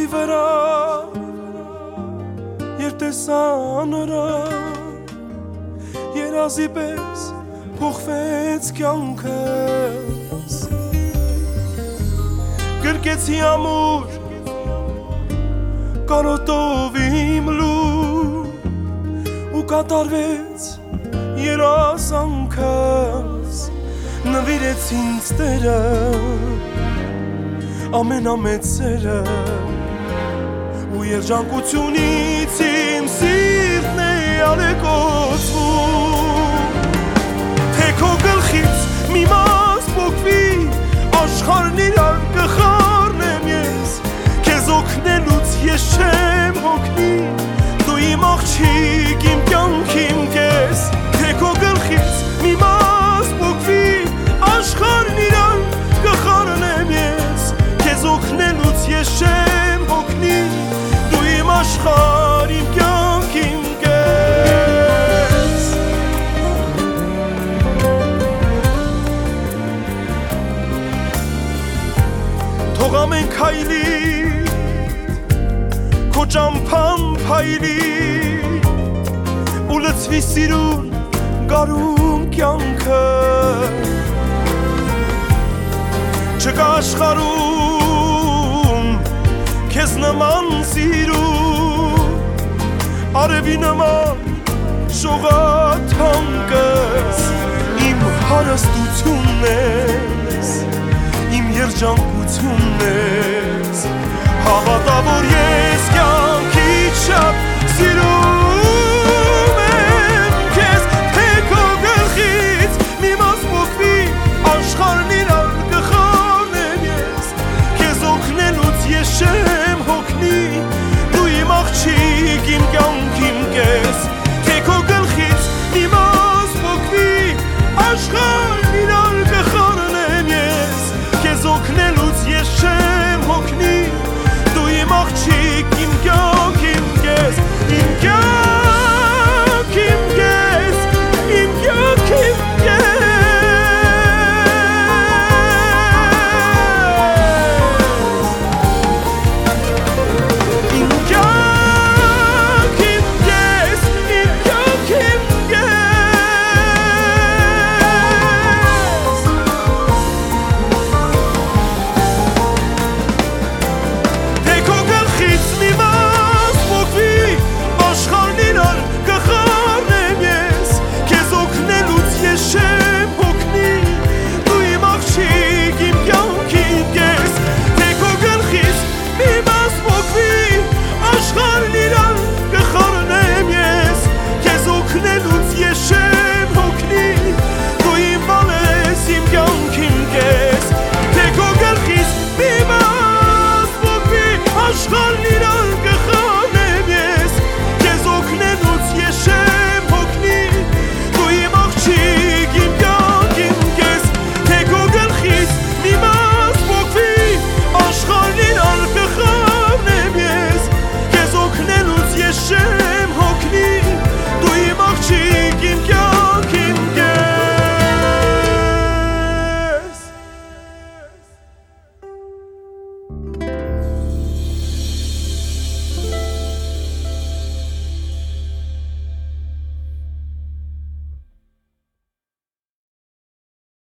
վրա երբ տեսան նրա երազի պես փոխվեց կյանքս գրկեցի ամուր կարոտով իմ լուր ու կատարվեց երազանքս նվիրեց ինձ Տերը ամենամեծ սերը ու երջանկությունից իմ սիրտն է ալեկոծվում թե քո գլխից մի մաս պոկվի աշխարհն իրար կխառնեմ ես քեզ օգնելուց ես չեմ հոգնի դու իմ աղջիկ իմ կյանք իմ կես թե քո գլխից մի մաս պոկվի աշխարհն իրար կխառնեմ ես քեզ օգնելուց ես չեմ հոգնի դու իմ աշխարհ իմ կյանք իմ կես թող ամեն քայլի քո ճամփան փայլի ու լցվի սիրուն գարուն կյանքը չկա աշխարհում քեզ նման սիրուն արևի նման շողաթանկս իմ հարստությունն ես իմ երջանկությունն ես հավատա որ ես կյանքից շատ սիրում եմ քեզ թե քո գլխից մի մաս պոկվի աշխարհն իրար կխառնեմ ես քեզ օգնելուց ես չեմ հոգնի դու իմ աղջիկ իմ կյանք իմ կես թե քո գլխից մի մաս պոկվի աշխարհն իրար կխառնեմ ես քեզ օգնելուց ես չեմ հոգնի դու իմ աղջիկ իմ կյանք իմ կես իմ կյանք իմ կես իմ կյանք իմ կես